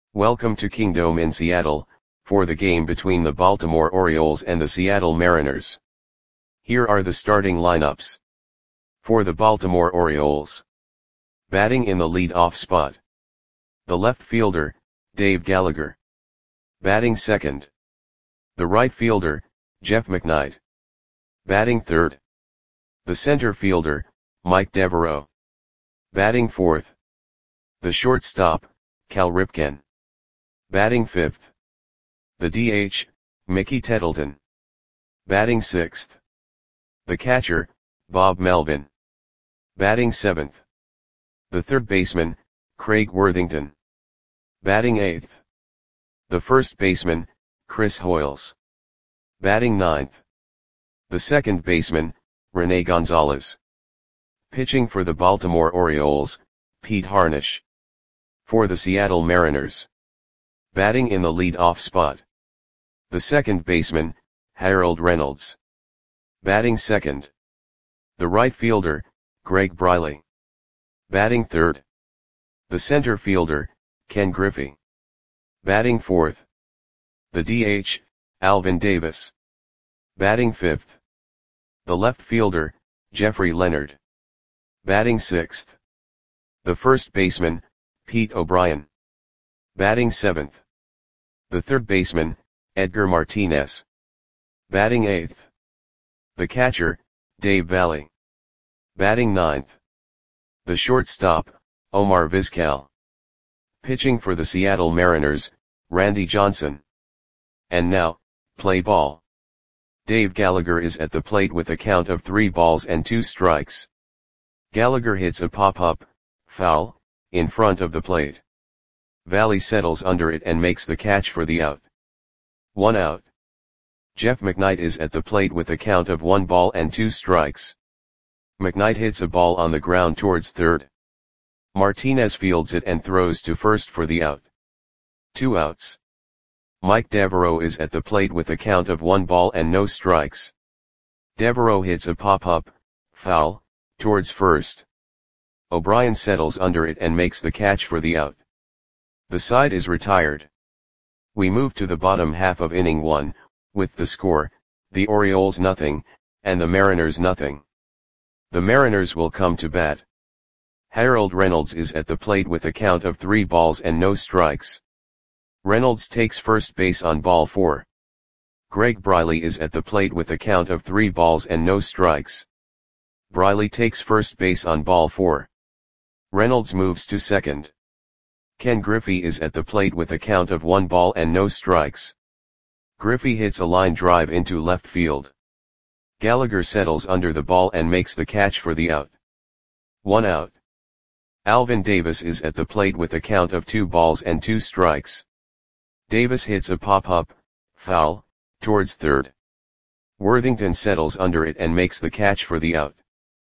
Welcome to Kingdome in Seattle, for the game between the Baltimore Orioles and the Seattle Mariners. Here are the starting lineups. For the Baltimore Orioles. Batting in the lead-off spot. The left fielder, Dave Gallagher. Batting second. The right fielder, Jeff McKnight. Batting third. The center fielder, Mike Devereaux. Batting fourth. The shortstop, Cal Ripken. Batting fifth. The DH, Mickey Tettleton. Batting sixth. The catcher, Bob Melvin. Batting seventh. The third baseman, Craig Worthington. Batting eighth. The first baseman, Chris Hoiles. Batting ninth. The second baseman, Rene Gonzalez. Pitching for the Baltimore Orioles, Pete Harnisch. For the Seattle Mariners. Batting in the lead-off spot. The second baseman, Harold Reynolds. Batting second. The right fielder, Greg Briley. Batting third. The center fielder, Ken Griffey. Batting fourth. The DH, Alvin Davis. Batting fifth. The left fielder, Jeffrey Leonard. Batting sixth. The first baseman, Pete O'Brien. Batting seventh. The third baseman, Edgar Martinez. Batting eighth. The catcher, Dave Valle. Batting ninth. The shortstop, Omar Vizquel. Pitching for the Seattle Mariners, Randy Johnson. And now, play ball. Dave Gallagher is at the plate with a count of 3 balls and 2 strikes. Gallagher hits a pop-up, foul, in front of the plate. Valle settles under it and makes the catch for the out. 1 out. Jeff McKnight is at the plate with a count of 1 ball and 2 strikes. McKnight hits a ball on the ground towards third. Martinez fields it and throws to first for the out. 2 outs. Mike Devereaux is at the plate with a count of 1 ball and no strikes. Devereaux hits a pop-up, foul, towards first. O'Brien settles under it and makes the catch for the out. The side is retired. We move to the bottom half of inning 1, with the score, the Orioles nothing, and the Mariners nothing. The Mariners will come to bat. Harold Reynolds is at the plate with a count of 3 balls and no strikes. Reynolds takes first base on ball 4. Greg Briley is at the plate with a count of 3 balls and no strikes. Briley takes first base on ball 4. Reynolds moves to second. Ken Griffey is at the plate with a count of 1 ball and no strikes. Griffey hits a line drive into left field. Gallagher settles under the ball and makes the catch for the out. 1 out. Alvin Davis is at the plate with a count of 2 balls and 2 strikes. Davis hits a pop-up, foul, towards third. Worthington settles under it and makes the catch for the out.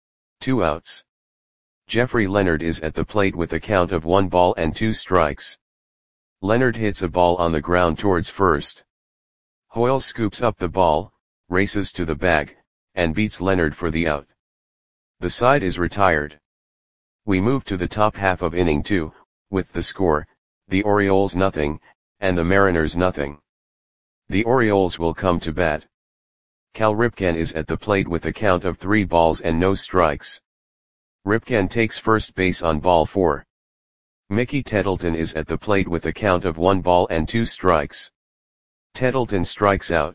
2 outs. Jeffrey Leonard is at the plate with a count of 1 ball and 2 strikes. Leonard hits a ball on the ground towards first. Hoiles scoops up the ball, races to the bag, and beats Leonard for the out. The side is retired. We move to the top half of inning 2, with the score, the Orioles nothing, and the Mariners nothing. The Orioles will come to bat. Cal Ripken is at the plate with a count of 3 balls and no strikes. Ripken takes first base on ball 4. Mickey Tettleton is at the plate with a count of 1 ball and 2 strikes. Tettleton strikes out.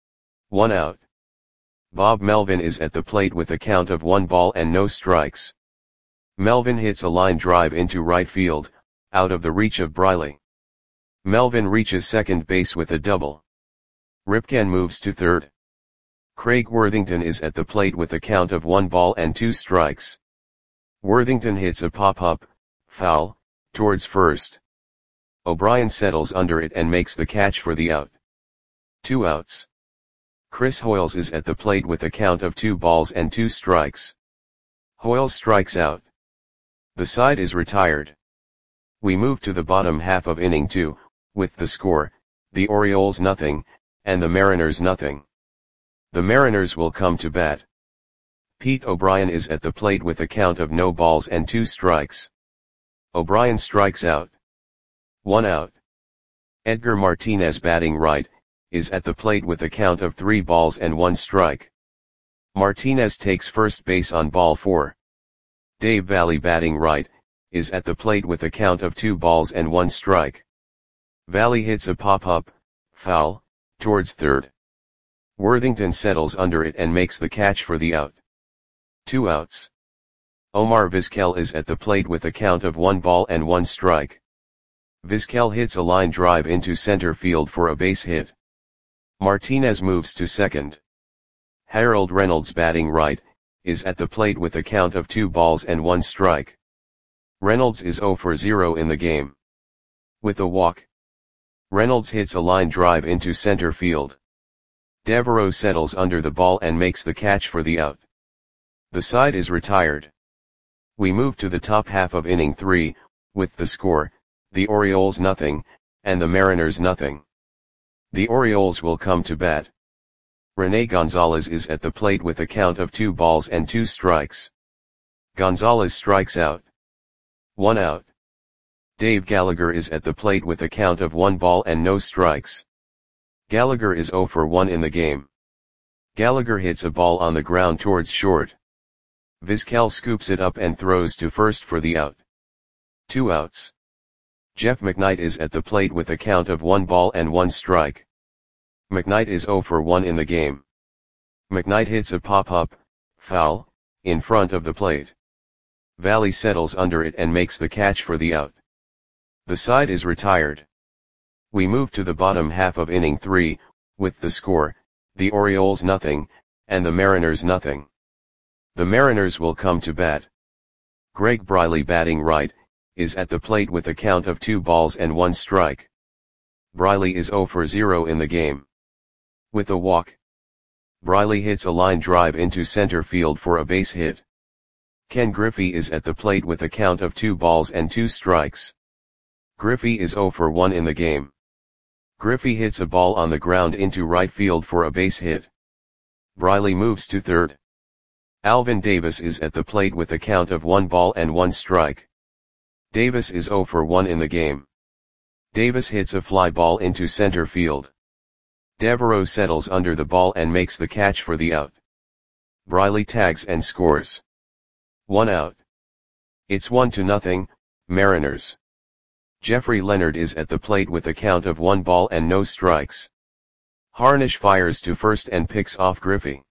1 out. Bob Melvin is at the plate with a count of 1 ball and no strikes. Melvin hits a line drive into right field, out of the reach of Briley. Melvin reaches second base with a double. Ripken moves to third. Craig Worthington is at the plate with a count of 1 ball and 2 strikes. Worthington hits a pop-up, foul, towards first. O'Brien settles under it and makes the catch for the out. 2 outs. Chris Hoiles is at the plate with a count of 2 balls and 2 strikes. Hoiles strikes out. The side is retired. We move to the bottom half of inning 2, with the score, the Orioles nothing, and the Mariners nothing. The Mariners will come to bat. Pete O'Brien is at the plate with a count of no balls and 2 strikes. O'Brien strikes out. 1 out. Edgar Martinez batting right, is at the plate with a count of 3 balls and 1 strike. Martinez takes first base on ball 4. Dave Valle batting right, is at the plate with a count of 2 balls and 1 strike. Valle hits a pop-up, foul, towards third. Worthington settles under it and makes the catch for the out. 2 outs. Omar Vizquel is at the plate with a count of 1 ball and 1 strike. Vizquel hits a line drive into center field for a base hit. Martinez moves to second. Harold Reynolds batting right, is at the plate with a count of 2 balls and 1 strike. Reynolds is 0 for 0 in the game. With a walk, Reynolds hits a line drive into center field. Devereaux settles under the ball and makes the catch for the out. The side is retired. We move to the top half of inning 3, with the score, the Orioles nothing, and the Mariners nothing. The Orioles will come to bat. Rene Gonzalez is at the plate with a count of 2 balls and 2 strikes. Gonzalez strikes out. 1 out. Dave Gallagher is at the plate with a count of 1 ball and no strikes. Gallagher is 0 for 1 in the game. Gallagher hits a ball on the ground towards short. Vizquel scoops it up and throws to first for the out. 2 outs. Jeff McKnight is at the plate with a count of 1 ball and 1 strike. McKnight is 0 for 1 in the game. McKnight hits a pop-up, foul, in front of the plate. Valle settles under it and makes the catch for the out. The side is retired. We move to the bottom half of inning 3, with the score, the Orioles nothing, and the Mariners nothing. The Mariners will come to bat. Greg Briley batting right, is at the plate with a count of 2 balls and 1 strike. Briley is 0 for 0 in the game. With a walk, Briley hits a line drive into center field for a base hit. Ken Griffey is at the plate with a count of 2 balls and 2 strikes. Griffey is 0 for 1 in the game. Griffey hits a ball on the ground into right field for a base hit. Briley moves to third. Alvin Davis is at the plate with a count of 1 ball and 1 strike. Davis is 0 for 1 in the game. Davis hits a fly ball into center field. Devereaux settles under the ball and makes the catch for the out. Briley tags and scores. 1 out. It's 1-0, Mariners. Jeffrey Leonard is at the plate with a count of 1 ball and no strikes. Harnish fires to first and picks off Griffey.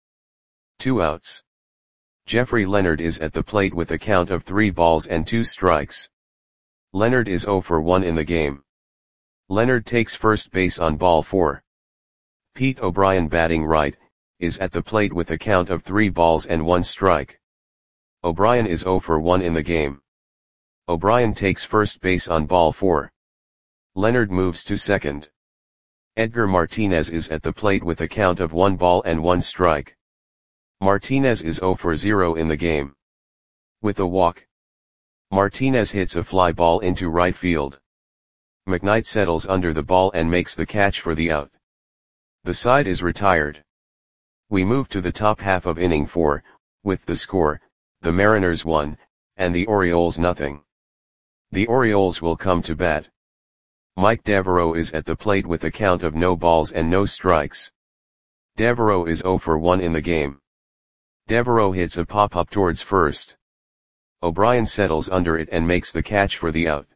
2 outs. Jeffrey Leonard is at the plate with a count of 3 balls and 2 strikes. Leonard is 0 for 1 in the game. Leonard takes first base on ball 4. Pete O'Brien batting right, is at the plate with a count of 3 balls and 1 strike. O'Brien is 0 for 1 in the game. O'Brien takes first base on ball 4. Leonard moves to second. Edgar Martinez is at the plate with a count of 1 ball and 1 strike. Martinez is 0 for 0 in the game. With a walk, Martinez hits a fly ball into right field. McKnight settles under the ball and makes the catch for the out. The side is retired. We move to the top half of inning 4, with the score, the Mariners 1, and the Orioles nothing. The Orioles will come to bat. Mike Devereaux is at the plate with a count of no balls and no strikes. Devereaux is 0 for 1 in the game. Devereaux hits a pop-up towards first. O'Brien settles under it and makes the catch for the out.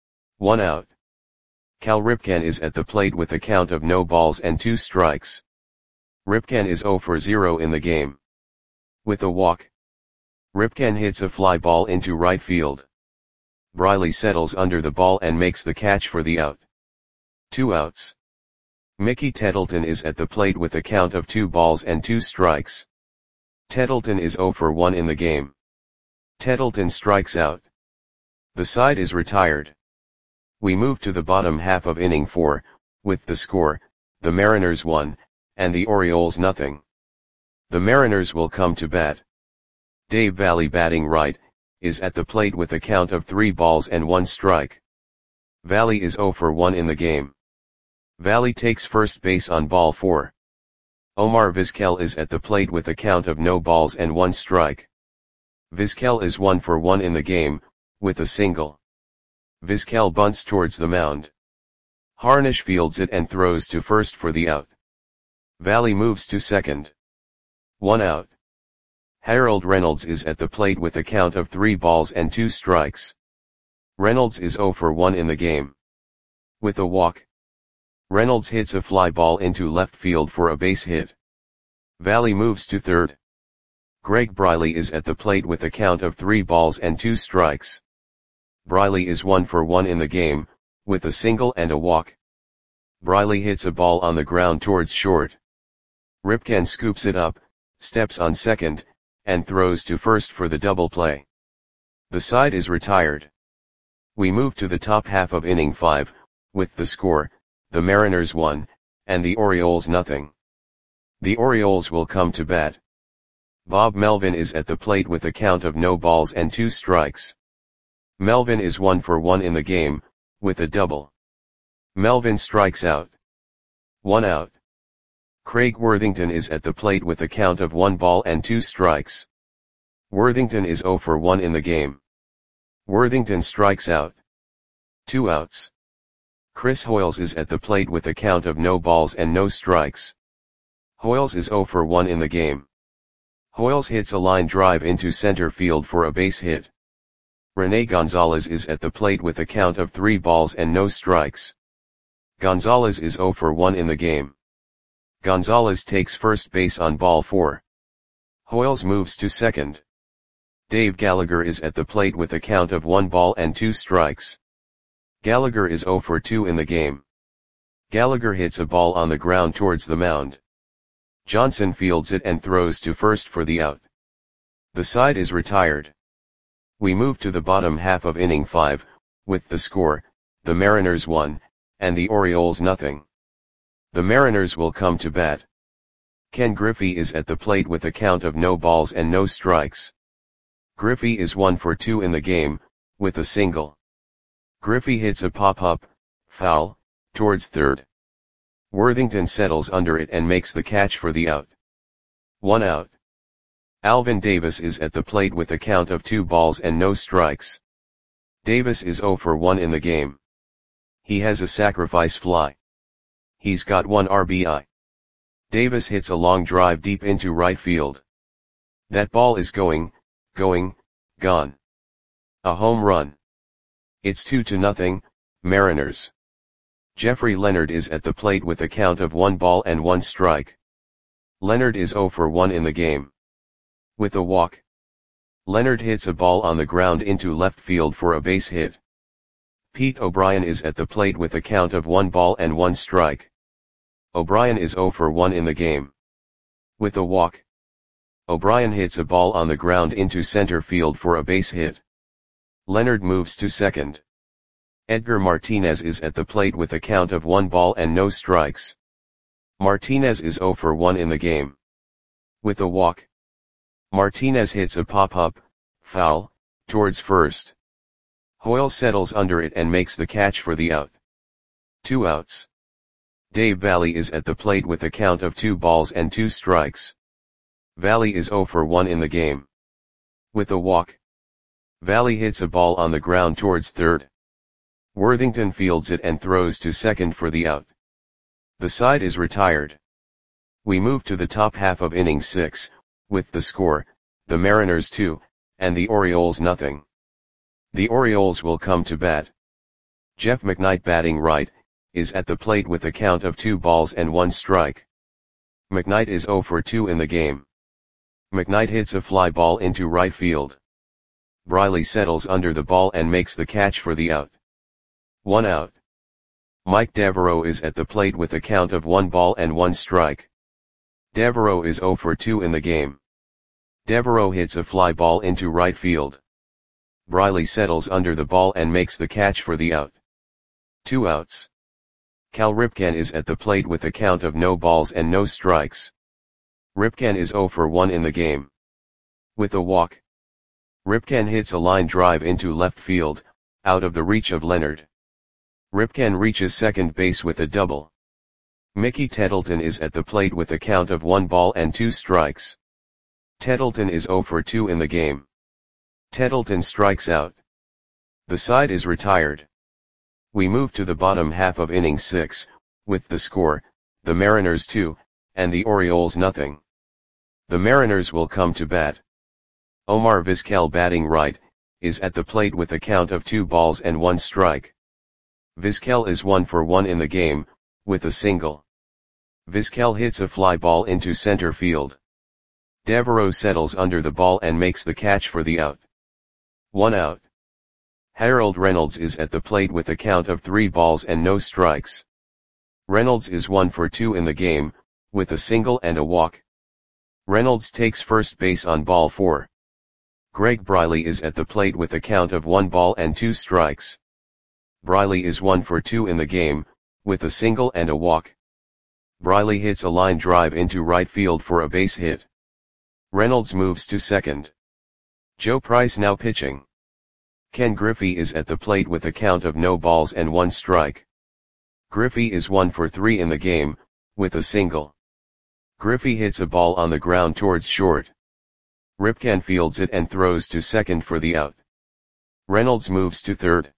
1 out. Cal Ripken is at the plate with a count of no balls and 2 strikes. Ripken is 0 for 0 in the game. With a walk, Ripken hits a fly ball into right field. Briley settles under the ball and makes the catch for the out. 2 outs. Mickey Tettleton is at the plate with a count of 2 balls and 2 strikes. Tettleton is 0 for 1 in the game. Tettleton strikes out. The side is retired. We move to the bottom half of inning 4, with the score, the Mariners 1, and the Orioles nothing. The Mariners will come to bat. Dave Valle batting right, is at the plate with a count of 3 balls and 1 strike. Valle is 0 for 1 in the game. Valle takes first base on ball 4. Omar Vizquel is at the plate with a count of no balls and 1 strike. Vizquel is 1 for 1 in the game, with a single. Vizquel bunts towards the mound. Harnish fields it and throws to first for the out. Valley moves to second. 1 out. Harold Reynolds is at the plate with a count of 3 balls and 2 strikes. Reynolds is 0 for 1 in the game. With a walk, Reynolds hits a fly ball into left field for a base hit. Valley moves to third. Greg Briley is at the plate with a count of 3 balls and 2 strikes. Briley is 1 for 1 in the game, with a single and a walk. Briley hits a ball on the ground towards short. Ripken scoops it up, steps on second, and throws to first for the double play. The side is retired. We move to the top half of inning 5, with the score, the Mariners 1, and the Orioles nothing. The Orioles will come to bat. Bob Melvin is at the plate with a count of no balls and 2 strikes. Melvin is 1 for 1 in the game, with a double. Melvin strikes out. 1 out. Craig Worthington is at the plate with a count of 1 ball and 2 strikes. Worthington is 0 for 1 in the game. Worthington strikes out. 2 outs. Chris Hoiles is at the plate with a count of no balls and no strikes. Hoiles is 0 for 1 in the game. Hoiles hits a line drive into center field for a base hit. Rene Gonzalez is at the plate with a count of 3 balls and no strikes. Gonzalez is 0 for 1 in the game. Gonzalez takes first base on ball 4. Hoiles moves to second. Dave Gallagher is at the plate with a count of 1 ball and 2 strikes. Gallagher is 0 for 2 in the game. Gallagher hits a ball on the ground towards the mound. Johnson fields it and throws to first for the out. The side is retired. We move to the bottom half of inning 5, with the score, the Mariners 1, and the Orioles nothing. The Mariners will come to bat. Ken Griffey is at the plate with a count of no balls and no strikes. Griffey is 1 for 2 in the game, with a single. Griffey hits a pop-up, foul, towards third. Worthington settles under it and makes the catch for the out. 1 out. Alvin Davis is at the plate with a count of 2 balls and no strikes. Davis is 0 for 1 in the game. He has a sacrifice fly. He's got 1 RBI. Davis hits a long drive deep into right field. That ball is going, gone. A home run. It's 2-0, Mariners. Jeffrey Leonard is at the plate with a count of 1 ball and 1 strike. Leonard is 0 for 1 in the game. With a walk, Leonard hits a ball on the ground into left field for a base hit. Pete O'Brien is at the plate with a count of 1 ball and 1 strike. O'Brien is 0 for 1 in the game. With a walk, O'Brien hits a ball on the ground into center field for a base hit. Leonard moves to second. Edgar Martinez is at the plate with a count of 1 ball and no strikes. Martinez is 0 for 1 in the game. With a walk, Martinez hits a pop-up, foul, towards first. Hoyle settles under it and makes the catch for the out. 2 outs. Dave Valley is at the plate with a count of 2 balls and 2 strikes. Valley is 0 for 1 in the game. With a walk, Valley hits a ball on the ground towards third. Worthington fields it and throws to second for the out. The side is retired. We move to the top half of inning 6, with the score, the Mariners 2, and the Orioles nothing. The Orioles will come to bat. Jeff McKnight batting right, is at the plate with a count of 2 balls and 1 strike. McKnight is 0 for 2 in the game. McKnight hits a fly ball into right field. Briley settles under the ball and makes the catch for the out. 1 out. Mike Devereaux is at the plate with a count of 1 ball and 1 strike. Devereaux is 0 for 2 in the game. Devereaux hits a fly ball into right field. Briley settles under the ball and makes the catch for the out. 2 outs. Cal Ripken is at the plate with a count of no balls and no strikes. Ripken is 0 for 1 in the game. With a walk, Ripken hits a line drive into left field, out of the reach of Leonard. Ripken reaches second base with a double. Mickey Tettleton is at the plate with a count of 1 ball and 2 strikes. Tettleton is 0 for 2 in the game. Tettleton strikes out. The side is retired. We move to the bottom half of inning 6, with the score, the Mariners 2, and the Orioles nothing. The Mariners will come to bat. Omar Vizquel, batting right, is at the plate with a count of 2 balls and 1 strike. Vizquel is 1 for 1 in the game, with a single. Vizquel hits a fly ball into center field. Devereaux settles under the ball and makes the catch for the out. 1 out. Harold Reynolds is at the plate with a count of 3 balls and no strikes. Reynolds is 1 for 2 in the game, with a single and a walk. Reynolds takes first base on ball 4. Greg Briley is at the plate with a count of 1 ball and 2 strikes. Briley is 1 for 2 in the game, with a single and a walk. Briley hits a line drive into right field for a base hit. Reynolds moves to second. Joe Price now pitching. Ken Griffey is at the plate with a count of no balls and 1 strike. Griffey is 1 for 3 in the game, with a single. Griffey hits a ball on the ground towards short. Ripken fields it and throws to second for the out. Reynolds moves to third.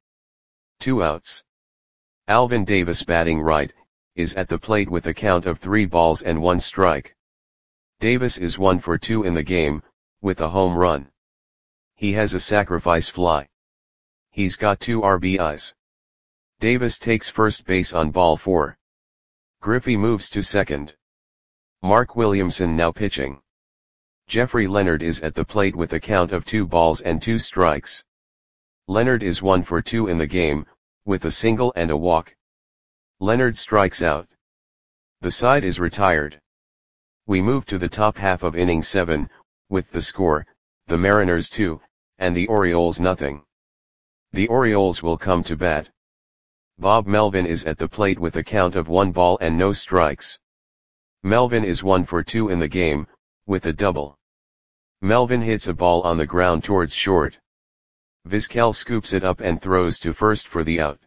2 outs. Alvin Davis, batting right, is at the plate with a count of 3 balls and 1 strike. Davis is 1 for 2 in the game, with a home run. He has a sacrifice fly. He's got 2 RBIs. Davis takes first base on ball 4. Griffey moves to second. Mark Williamson now pitching. Jeffrey Leonard is at the plate with a count of 2 balls and 2 strikes. Leonard is 1 for 2 in the game, with a single and a walk. Leonard strikes out. The side is retired. We move to the top half of inning 7, with the score, the Mariners 2, and the Orioles nothing. The Orioles will come to bat. Bob Melvin is at the plate with a count of 1 ball and no strikes. Melvin is 1 for 2 in the game, with a double. Melvin hits a ball on the ground towards short. Vizquel scoops it up and throws to first for the out.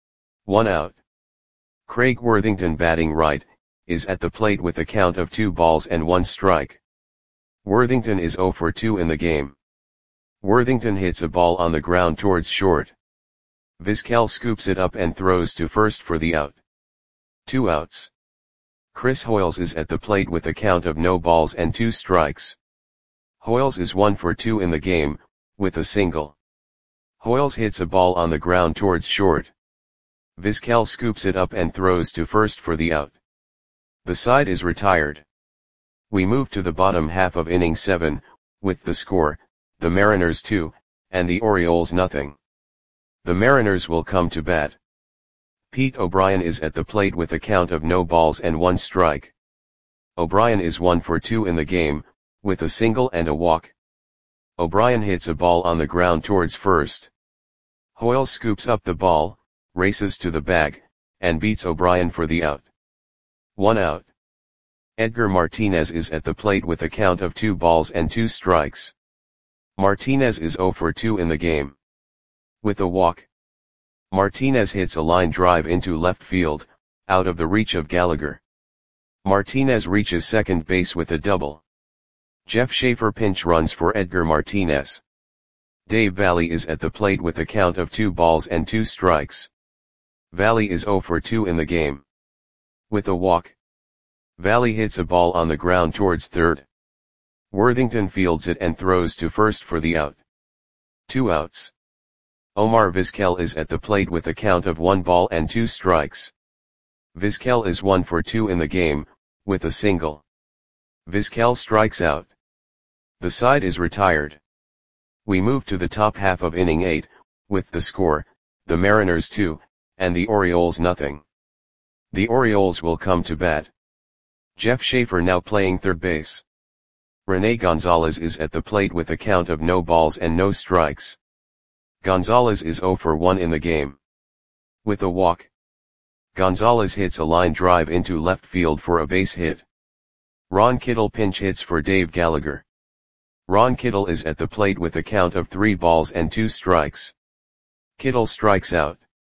1 out. Craig Worthington, batting right, is at the plate with a count of 2 balls and 1 strike. Worthington is 0 for 2 in the game. Worthington hits a ball on the ground towards short. Vizquel scoops it up and throws to first for the out. 2 outs. Chris Hoiles is at the plate with a count of no balls and 2 strikes. Hoiles is 1 for 2 in the game, with a single. Hoiles hits a ball on the ground towards short. Vizquel scoops it up and throws to first for the out. The side is retired. We move to the bottom half of inning 7, with the score, the Mariners 2, and the Orioles nothing. The Mariners will come to bat. Pete O'Brien is at the plate with a count of no balls and 1 strike. O'Brien is 1 for 2 in the game, with a single and a walk. O'Brien hits a ball on the ground towards first. Hoiles scoops up the ball, races to the bag, and beats O'Brien for the out. 1 out. Edgar Martinez is at the plate with a count of 2 balls and 2 strikes. Martinez is 0 for 2 in the game. With a walk. Martinez hits a line drive into left field, out of the reach of Gallagher. Martinez reaches second base with a double. Jeff Schaefer pinch runs for Edgar Martinez. Dave Valle is at the plate with a count of 2 balls and 2 strikes. Valle is 0 for 2 in the game. With a walk. Valle hits a ball on the ground towards third. Worthington fields it and throws to first for the out. 2 outs. Omar Vizquel is at the plate with a count of 1 ball and 2 strikes. Vizquel is 1 for 2 in the game, with a single. Vizquel strikes out. The side is retired. We move to the top half of inning 8, with the score, the Mariners 2, and the Orioles nothing. The Orioles will come to bat. Jeff Schaefer now playing third base. Rene Gonzalez is at the plate with a count of no balls and no strikes. Gonzalez is 0 for 1 in the game. With a walk. Gonzalez hits a line drive into left field for a base hit. Ron Kittle pinch hits for Dave Gallagher. Ron Kittle is at the plate with a count of 3 balls and 2 strikes. Kittle strikes out.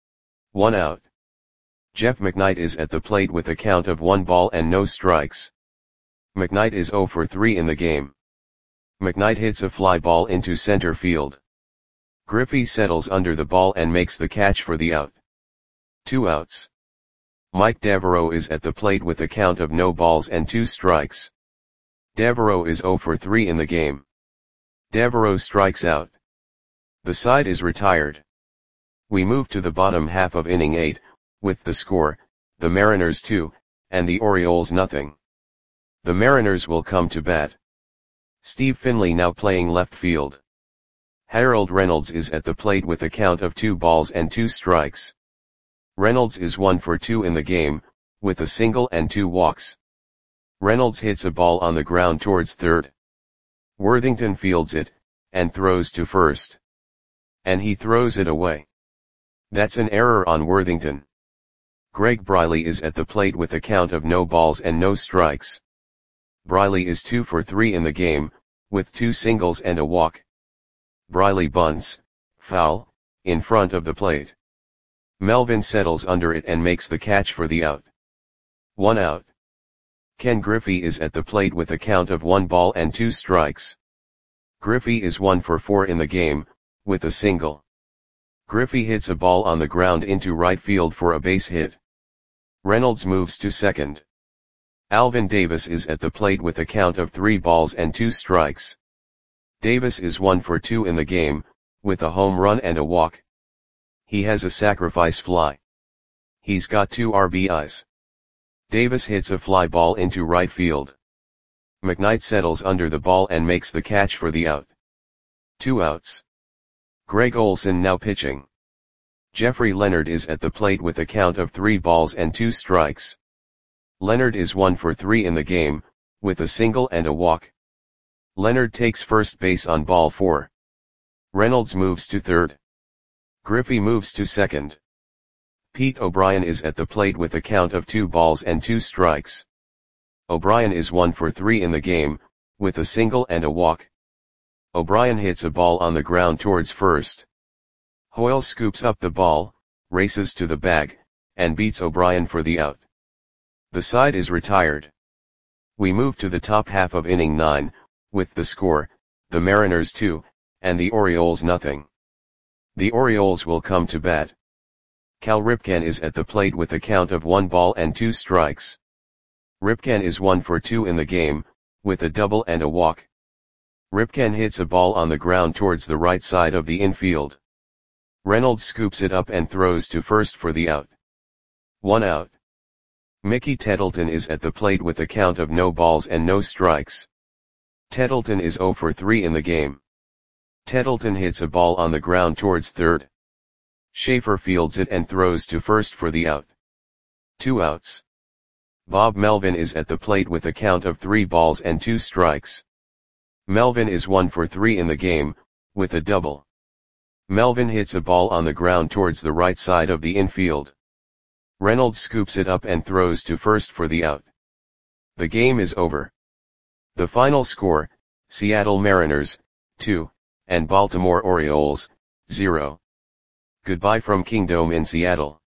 1 out. Jeff McKnight is at the plate with a count of 1 ball and no strikes. McKnight is 0 for 3 in the game. McKnight hits a fly ball into center field. Griffey settles under the ball and makes the catch for the out. 2 outs. Mike Devereaux is at the plate with a count of no balls and 2 strikes. Devereaux is 0 for 3 in the game. Devereaux strikes out. The side is retired. We move to the bottom half of inning 8, with the score, the Mariners 2, and the Orioles nothing. The Mariners will come to bat. Steve Finley now playing left field. Harold Reynolds is at the plate with a count of 2 balls and 2 strikes. Reynolds is 1 for 2 in the game, with a single and 2 walks. Reynolds hits a ball on the ground towards third. Worthington fields it, and throws to first. And he throws it away. That's an error on Worthington. Greg Briley is at the plate with a count of no balls and no strikes. Briley is 2 for 3 in the game, with 2 singles and a walk. Briley bunts, foul, in front of the plate. Melvin settles under it and makes the catch for the out. 1 out. Ken Griffey is at the plate with a count of 1 ball and 2 strikes. Griffey is 1 for 4 in the game, with a single. Griffey hits a ball on the ground into right field for a base hit. Reynolds moves to second. Alvin Davis is at the plate with a count of 3 balls and 2 strikes. Davis is 1 for 2 in the game, with a home run and a walk. He has a sacrifice fly. He's got 2 RBIs. Davis hits a fly ball into right field. McKnight settles under the ball and makes the catch for the out. 2 outs. Greg Olson now pitching. Jeffrey Leonard is at the plate with a count of 3 balls and 2 strikes. Leonard is 1 for 3 in the game, with a single and a walk. Leonard takes first base on ball 4. Reynolds moves to third. Griffey moves to second. Pete O'Brien is at the plate with a count of 2 balls and 2 strikes. O'Brien is 1 for 3 in the game, with a single and a walk. O'Brien hits a ball on the ground towards first. Hoyle scoops up the ball, races to the bag, and beats O'Brien for the out. The side is retired. We move to the top half of inning 9, with the score, the Mariners 2, and the Orioles nothing. The Orioles will come to bat. Cal Ripken is at the plate with a count of 1 ball and 2 strikes. Ripken is 1 for 2 in the game, with a double and a walk. Ripken hits a ball on the ground towards the right side of the infield. Reynolds scoops it up and throws to first for the out. 1 out. Mickey Tettleton is at the plate with a count of no balls and no strikes. Tettleton is 0 for 3 in the game. Tettleton hits a ball on the ground towards third. Schaefer fields it and throws to first for the out. 2 outs. Bob Melvin is at the plate with a count of 3 balls and 2 strikes. Melvin is 1 for 3 in the game, with a double. Melvin hits a ball on the ground towards the right side of the infield. Reynolds scoops it up and throws to first for the out. The game is over. The final score, Seattle Mariners, 2, and Baltimore Orioles, 0. Goodbye from Kingdome in Seattle.